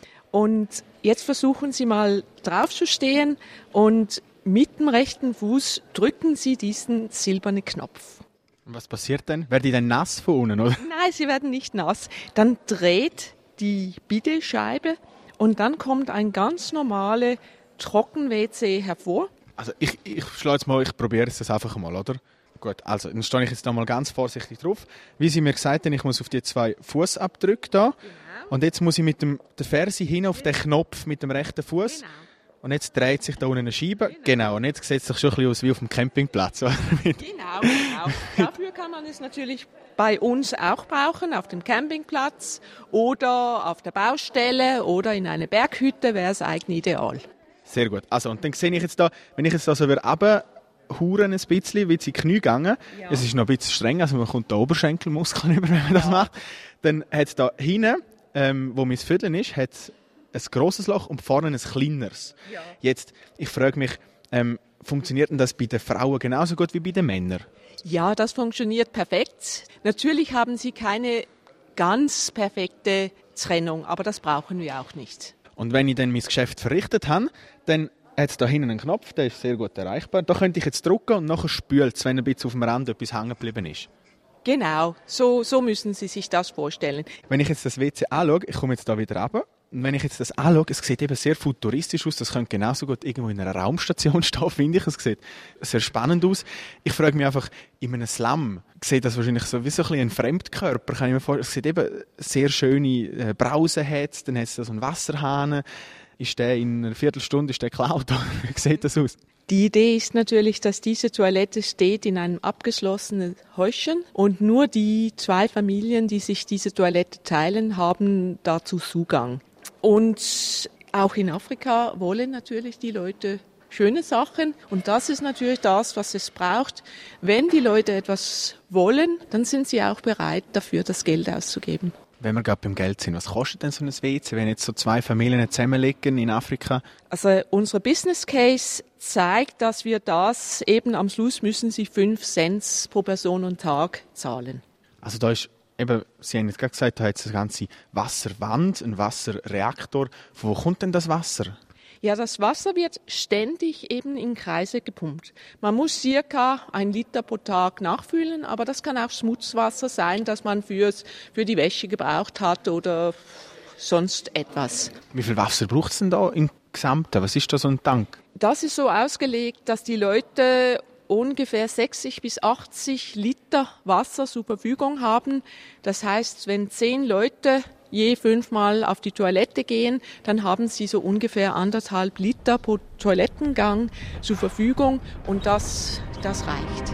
Und jetzt versuchen Sie mal drauf zu stehen und mit dem rechten Fuß drücken Sie diesen silbernen Knopf. Und was passiert dann? Werden die dann nass von unten, oder? Nein, sie werden nicht nass. Dann dreht die Bidetscheibe und dann kommt ein ganz normale Trocken-W C hervor. Also ich, ich schlage jetzt mal, ich probiere es jetzt einfach mal, oder? Gut, also dann stehe ich jetzt da mal ganz vorsichtig drauf. Wie Sie mir gesagt haben, ich muss auf die zwei Fußabdrücke da. Genau. Und jetzt muss ich mit dem, der Ferse hin auf den Knopf mit dem rechten Fuß. Genau. Und jetzt dreht sich da unten eine Scheibe. Genau. genau. Und jetzt sieht es sich schon ein bisschen aus wie auf dem Campingplatz. Genau, genau. Dafür kann man es natürlich bei uns auch brauchen, auf dem Campingplatz oder auf der Baustelle oder in einer Berghütte wäre es eigentlich ideal. Sehr gut. Also, und dann sehe ich jetzt da, wenn ich jetzt da so runter huren ein bisschen, wie in die Knie gegangen. Ja. Es ist noch ein bisschen streng, also man kommt den Oberschenkelmuskel über, wenn man das ja. macht. Dann hat es da hinten, ähm, wo mein Viertel ist, hat ein grosses Loch und vorne ein kleineres. Ja. Jetzt, ich frage mich, ähm, funktioniert denn das bei den Frauen genauso gut wie bei den Männern? Ja, das funktioniert perfekt. Natürlich haben sie keine ganz perfekte Trennung, aber das brauchen wir auch nicht. Und wenn ich dann mein Geschäft verrichtet habe, dann hat es da hinten einen Knopf, der ist sehr gut erreichbar. Da könnte ich jetzt drücken und nachher spült es, wenn ein bisschen auf dem Rand etwas hängen geblieben ist. Genau, so, so müssen Sie sich das vorstellen. Wenn ich jetzt das W C anschaue, ich komme jetzt da wieder runter, und wenn ich jetzt das anschaue, es sieht eben sehr futuristisch aus, das könnte genauso gut irgendwo in einer Raumstation stehen, finde ich. Es sieht sehr spannend aus. Ich frage mich einfach, in einem Slum sieht das wahrscheinlich so wie so ein, ein Fremdkörper, kann ich mir vorstellen. Es sieht eben sehr schöne Brausen, hat, dann hat es da so einen Wasserhahn. Ist der in einer Viertelstunde ist der geklaut? Wie sieht das aus? Die Idee ist natürlich, dass diese Toilette steht in einem abgeschlossenen Häuschen und nur die zwei Familien, die sich diese Toilette teilen, haben dazu Zugang. Und auch in Afrika wollen natürlich die Leute schöne Sachen und das ist natürlich das, was es braucht. Wenn die Leute etwas wollen, dann sind sie auch bereit, dafür das Geld auszugeben. Wenn wir gerade beim Geld sind, was kostet denn so ein W C, wenn jetzt so zwei Familien zusammenliegen in Afrika? Also unser Business Case zeigt, dass wir das eben am Schluss müssen sie fünf Cent pro Person und Tag zahlen. Also da ist eben, Sie haben jetzt gerade gesagt, da hat es eine ganze Wasserwand, einen Wasserreaktor. Von wo kommt denn das Wasser? Ja, das Wasser wird ständig eben in Kreise gepumpt. Man muss circa ein Liter pro Tag nachfüllen, aber das kann auch Schmutzwasser sein, das man fürs, für die Wäsche gebraucht hat oder sonst etwas. Wie viel Wasser braucht es denn da im Gesamten? Was ist da so ein Tank? Das ist so ausgelegt, dass die Leute ungefähr sechzig bis achtzig Liter Wasser zur Verfügung haben. Das heißt, wenn zehn Leute je fünfmal auf die Toilette gehen, dann haben sie so ungefähr anderthalb Liter pro Toilettengang zur Verfügung und das, das reicht.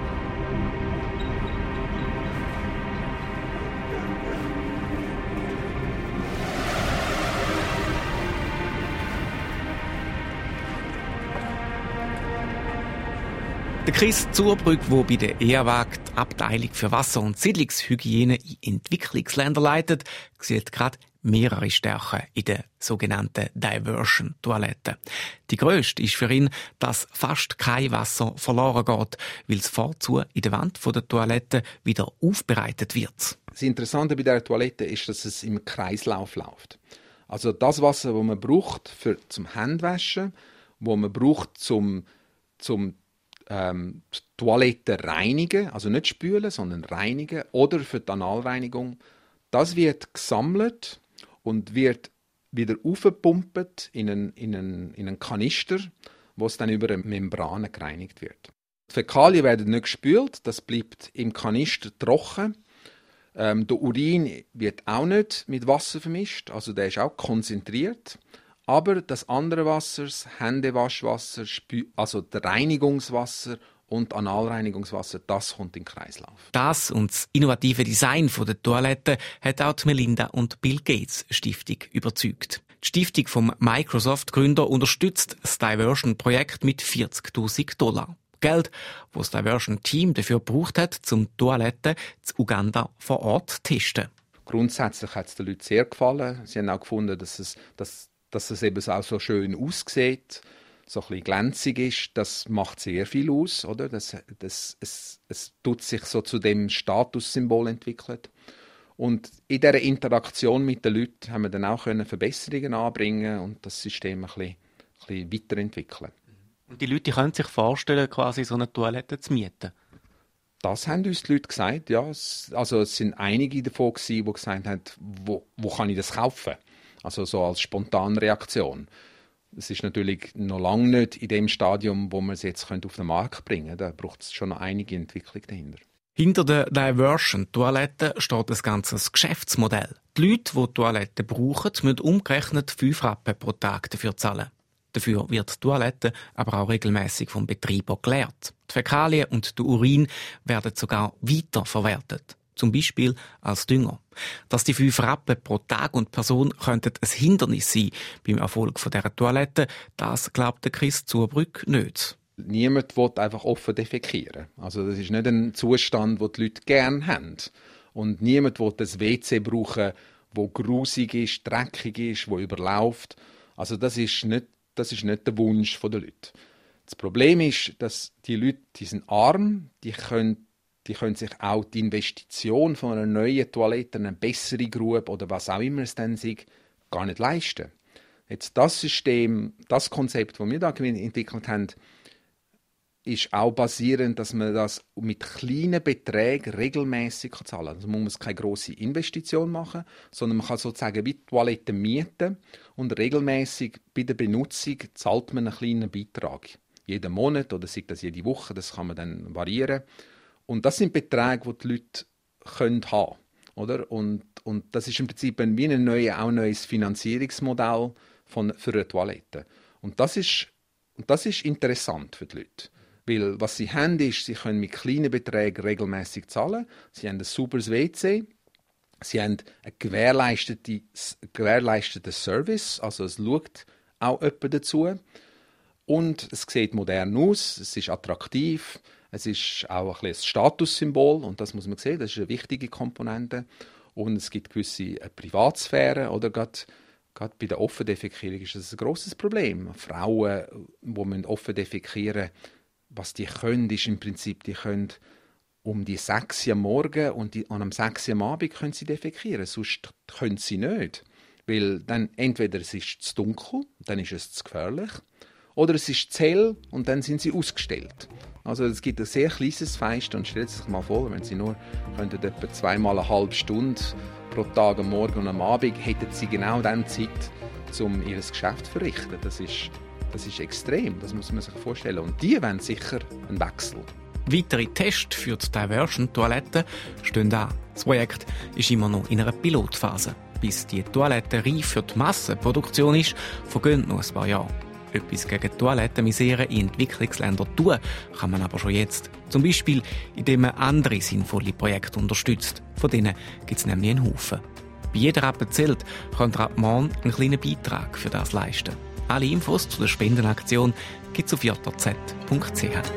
Der Chris Zurbrück, der bei der E A W A G die Abteilung für Wasser- und Siedlungshygiene in Entwicklungsländern leitet, sieht gerade mehrere Stärken in den sogenannten Diversion-Toiletten. Die grösste ist für ihn, dass fast kein Wasser verloren geht, weil es vorzu in der Wand der Toilette wieder aufbereitet wird. Das Interessante bei dieser Toilette ist, dass es im Kreislauf läuft. Also das Wasser, das man braucht für, zum Händewaschen, das man braucht zum, zum ähm, die Toilette reinigen, also nicht spülen, sondern reinigen, oder für die Analreinigung, das wird gesammelt und wird wieder aufgepumpt in einen, in einen, in einen Kanister, wo es dann über eine Membrane gereinigt wird. Die Fäkalien werden nicht gespült, das bleibt im Kanister trocken. Ähm, der Urin wird auch nicht mit Wasser vermischt, also der ist auch konzentriert. Aber das andere Wasser, das Händewaschwasser, also das Reinigungswasser und Analreinigungswasser, das kommt in den Kreislauf. Das und das innovative Design der Toilette hat auch die Melinda und Bill Gates Stiftung überzeugt. Die Stiftung vom Microsoft-Gründer unterstützt das Diversion-Projekt mit vierzigtausend Dollar. Geld, das das Diversion-Team dafür gebraucht hat, um die Toiletten zu Uganda vor Ort zu testen. Grundsätzlich hat es den Leuten sehr gefallen. Sie haben auch gefunden, dass es, dass, dass es eben auch so schön aussieht, so ein bisschen glänzig ist. Das macht sehr viel aus, oder? Das, das, es, es tut sich so zu dem Statussymbol entwickelt. Und in dieser Interaktion mit den Leuten haben wir dann auch Verbesserungen anbringen und das System ein bisschen, ein bisschen weiterentwickeln. Und die Leute können sich vorstellen, quasi so eine Toilette zu mieten? Das haben uns die Leute gesagt, ja. Also es sind einige davon gewesen, die gesagt haben, wo, wo kann ich das kaufen? Also so als spontane Reaktion. Es ist natürlich noch lange nicht in dem Stadium, wo man es jetzt auf den Markt bringen könnte. Da braucht es schon noch einige Entwicklung dahinter. Hinter der Diversion-Toilette steht ein ganzes Geschäftsmodell. Die Leute, die Toiletten brauchen, müssen umgerechnet fünf Rappen pro Tag dafür zahlen. Dafür wird die Toilette aber auch regelmäßig vom Betreiber geleert. Die Fäkalien und der Urin werden sogar weiterverwertet. Zum Beispiel als Dünger. Dass die fünf Rappen pro Tag und Person könnten ein Hindernis sein beim Erfolg dieser Toilette, das glaubt Chris Zurbrück nicht. Niemand will einfach offen defekieren. Also das ist nicht ein Zustand, den die Leute gerne haben. Und niemand will ein W C brauchen, wo grusig ist, dreckig ist, wo überläuft. Also das ist nicht, das ist nicht der Wunsch der Leute. Das Problem ist, dass die Leute, die sind arm, die können Die können sich auch die Investition von einer neuen Toilette, eine bessere Grube oder was auch immer es dann ist, gar nicht leisten. Jetzt das System, das Konzept, das wir da entwickelt haben, ist auch basierend, dass man das mit kleinen Beträgen regelmäßig zahlen kann. Also man muss keine grosse Investition machen, sondern man kann sozusagen wie Toiletten mieten und regelmäßig bei der Benutzung zahlt man einen kleinen Beitrag. Jeden Monat oder sei das jede Woche, das kann man dann variieren. Und das sind Beträge, die die Leute können haben können. Und, und das ist im Prinzip ein, wie ein, neues, auch ein neues Finanzierungsmodell von, für eine Toilette. Und das, ist, und das ist interessant für die Leute. Weil was sie haben, ist, sie können mit kleinen Beträgen regelmäßig zahlen. Sie haben ein sauberes W C. Sie haben einen gewährleisteten, gewährleisteten Service. Also es schaut auch jemand dazu. Und es sieht modern aus, es ist attraktiv. Es ist auch ein, ein Statussymbol und das muss man sehen, das ist eine wichtige Komponente. Und es gibt gewisse Privatsphäre, oder gerade, gerade bei der Offendefekierung ist das ein grosses Problem. Frauen, die offen defekieren müssen, was die können, ist im Prinzip, die können um die sechs Uhr am Morgen und die, und am sechs Uhr am Abend können sie defekieren, sonst können sie nicht. Weil dann entweder es ist zu dunkel, dann ist es zu gefährlich, oder es ist zu hell und dann sind sie ausgestellt. Also es gibt ein sehr kleines Fenster und stellt sich mal vor, wenn Sie nur könnten etwa zweimal eine halbe Stunde pro Tag am Morgen und am Abend, hätten Sie genau dann Zeit, um ihr Geschäft zu verrichten. Das ist, das ist extrem, das muss man sich vorstellen. Und die wollen sicher einen Wechsel. Weitere Tests für die Diversion-Toiletten stehen an. Das Projekt ist immer noch in einer Pilotphase. Bis die Toilette reif für die Massenproduktion ist, vergehen noch ein paar Jahre. Etwas gegen Toilettenmisere in Entwicklungsländern tun kann man aber schon jetzt. Zum Beispiel, indem man andere sinnvolle Projekte unterstützt. Von denen gibt es nämlich einen Haufen. Bei jeder Rappe zählt, könnt ihr ab morgen einen kleinen Beitrag für das leisten. Alle Infos zu der Spendenaktion gibt es auf j z punkt c h.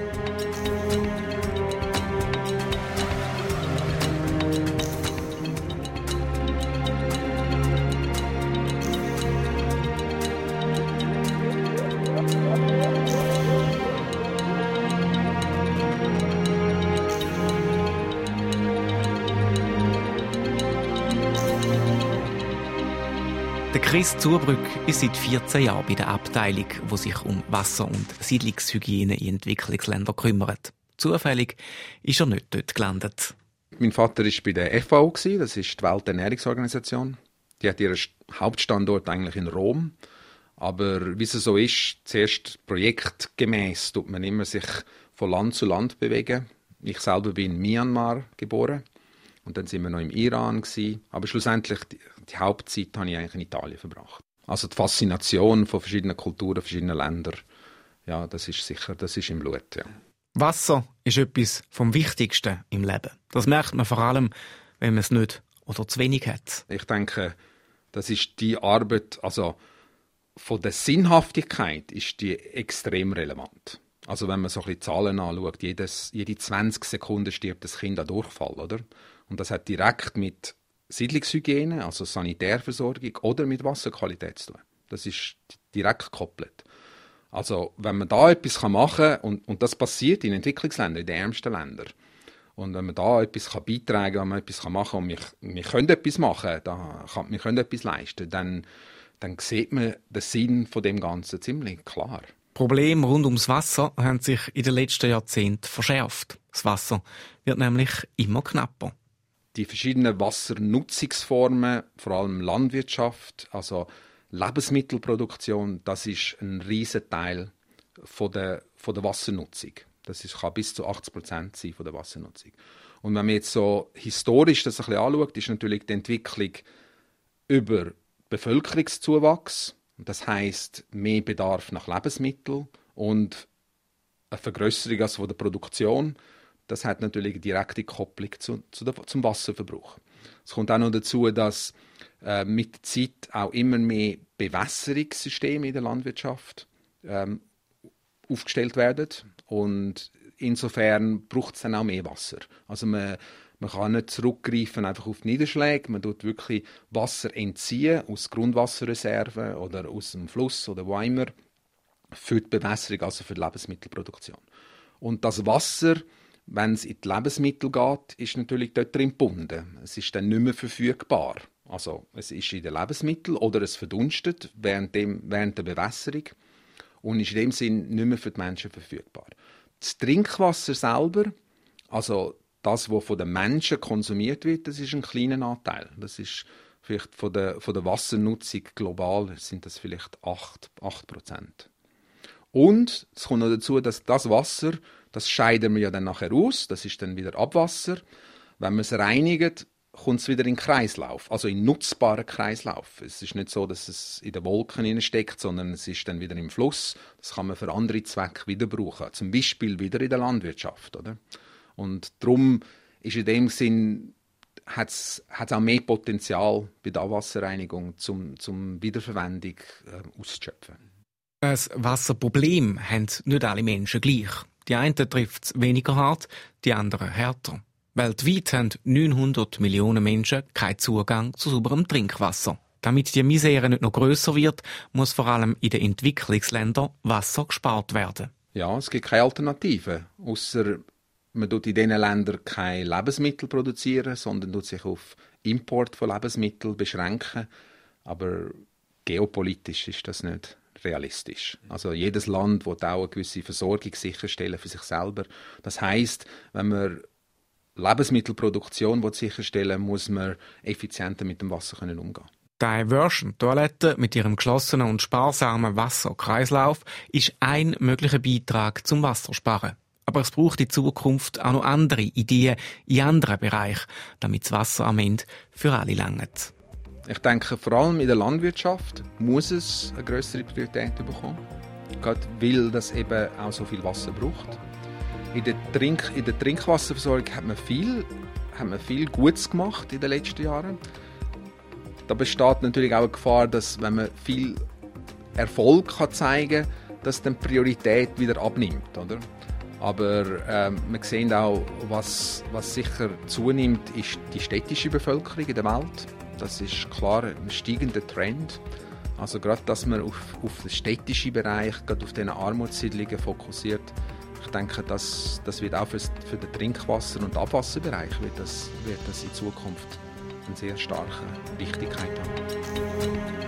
Chris Zurbrück ist seit vierzehn Jahren bei der Abteilung, die sich um Wasser- und Siedlungshygiene in Entwicklungsländern kümmert. Zufällig ist er nicht dort gelandet. Mein Vater war bei der F A O, das ist die Welternährungsorganisation. Die hat ihren Hauptstandort eigentlich in Rom. Aber wie es so ist, zuerst projektgemäß tut man immer sich von Land zu Land bewegen. Ich selber bin in Myanmar geboren. Und dann sind wir noch im Iran gewesen. Aber schlussendlich, die, die Hauptzeit habe ich eigentlich in Italien verbracht. Also die Faszination von verschiedenen Kulturen, verschiedenen Ländern, ja, das ist sicher, das ist im Blut, ja. Wasser ist etwas vom Wichtigsten im Leben. Das merkt man vor allem, wenn man es nicht oder zu wenig hat. Ich denke, das ist die Arbeit, also von der Sinnhaftigkeit ist die extrem relevant. Also wenn man so ein bisschen Zahlen anschaut, jedes, jede zwanzig Sekunden stirbt ein Kind an Durchfall, oder? Und das hat direkt mit Siedlungshygiene, also Sanitärversorgung oder mit Wasserqualität zu tun. Das ist direkt gekoppelt. Also wenn man da etwas machen kann, und, und das passiert in Entwicklungsländern, in den ärmsten Ländern, und wenn man da etwas kann beitragen kann, wenn man etwas machen kann, und wir, wir können etwas machen, da kann, wir können etwas leisten, dann, dann sieht man den Sinn von dem Ganzen ziemlich klar. Probleme rund ums Wasser haben sich in den letzten Jahrzehnten verschärft. Das Wasser wird nämlich immer knapper. Die verschiedenen Wassernutzungsformen, vor allem Landwirtschaft, also Lebensmittelproduktion, das ist ein riesen Teil von der, von der Wassernutzung. Das ist, kann bis zu achtzig Prozent sein von der Wassernutzung. Und wenn man jetzt so historisch das ein bisschen anschaut, ist natürlich die Entwicklung über Bevölkerungszuwachs Das heisst, mehr Bedarf nach Lebensmitteln und eine Vergrösserung also von der Produktion. Das hat natürlich eine direkte Kopplung zu, zu der, zum Wasserverbrauch. Es kommt auch noch dazu, dass äh, mit der Zeit auch immer mehr Bewässerungssysteme in der Landwirtschaft ähm, aufgestellt werden. Und insofern braucht es dann auch mehr Wasser. Also man, man kann nicht zurückgreifen einfach auf die Niederschläge. Man tut wirklich Wasser entziehen aus Grundwasserreserven oder aus dem Fluss oder wo immer für die Bewässerung, also für die Lebensmittelproduktion. Und das Wasser, wenn es in die Lebensmittel geht, ist natürlich dort drin gebunden. Es ist dann nicht mehr verfügbar. Also es ist in den Lebensmitteln oder es verdunstet während, dem, während der Bewässerung und ist in dem Sinn nicht mehr für die Menschen verfügbar. Das Trinkwasser selber, also das, was von den Menschen konsumiert wird, das ist ein kleiner Anteil. Das ist vielleicht von der, von der Wassernutzung global sind das vielleicht acht Prozent. Und es kommt noch dazu, dass das Wasser, das scheiden wir ja dann nachher aus, das ist dann wieder Abwasser. Wenn man es reinigt, kommt es wieder in den Kreislauf, also in einen nutzbaren Kreislauf. Es ist nicht so, dass es in den Wolken steckt, sondern es ist dann wieder im Fluss. Das kann man für andere Zwecke wieder brauchen, zum Beispiel wieder in der Landwirtschaft. Oder? Und darum ist in dem Sinn, hat es auch mehr Potenzial bei der Abwasserreinigung, zum, zum Wiederverwendung äh, auszuschöpfen. Das Wasserproblem haben nicht alle Menschen gleich. Die einen trifft es weniger hart, die anderen härter. Weltweit haben neunhundert Millionen Menschen keinen Zugang zu sauberem Trinkwasser. Damit die Misere nicht noch grösser wird, muss vor allem in den Entwicklungsländern Wasser gespart werden. Ja, es gibt keine Alternative, ausser man tut in diesen Ländern keine Lebensmittel produzieren, sondern tut sich auf Import von Lebensmitteln beschränken. Aber geopolitisch ist das nicht realistisch. Also jedes Land will auch eine gewisse Versorgung sicherstellen für sich selber. Das heisst, wenn man Lebensmittelproduktion sicherstellen will, muss man effizienter mit dem Wasser umgehen können. Die Diversion-Toilette mit ihrem geschlossenen und sparsamen Wasserkreislauf ist ein möglicher Beitrag zum Wassersparen. Aber es braucht in Zukunft auch noch andere Ideen in anderen Bereichen, damit das Wasser am Ende für alle reicht. Ich denke, vor allem in der Landwirtschaft muss es eine grössere Priorität bekommen, gerade weil das eben auch so viel Wasser braucht. In der, Trink, in der Trinkwasserversorgung hat man, viel, hat man viel Gutes gemacht in den letzten Jahren. Da besteht natürlich auch eine Gefahr, dass wenn man viel Erfolg kann zeigen kann, dass dann die Priorität wieder abnimmt. Oder? Aber ähm, wir sehen auch, was, was sicher zunimmt, ist die städtische Bevölkerung in der Welt. Das ist klar ein steigender Trend. Also gerade, dass man auf, auf den städtischen Bereich, gerade auf diese Armutssiedlungen fokussiert. Ich denke, das, das wird auch für, für den Trinkwasser- und Abwasserbereich wird das, wird das in Zukunft eine sehr starke Wichtigkeit haben.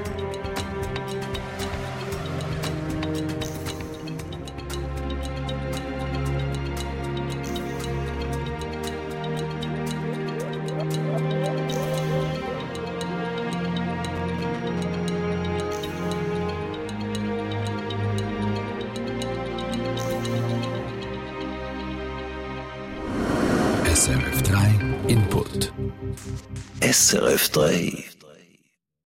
S R F drei Input. S R F drei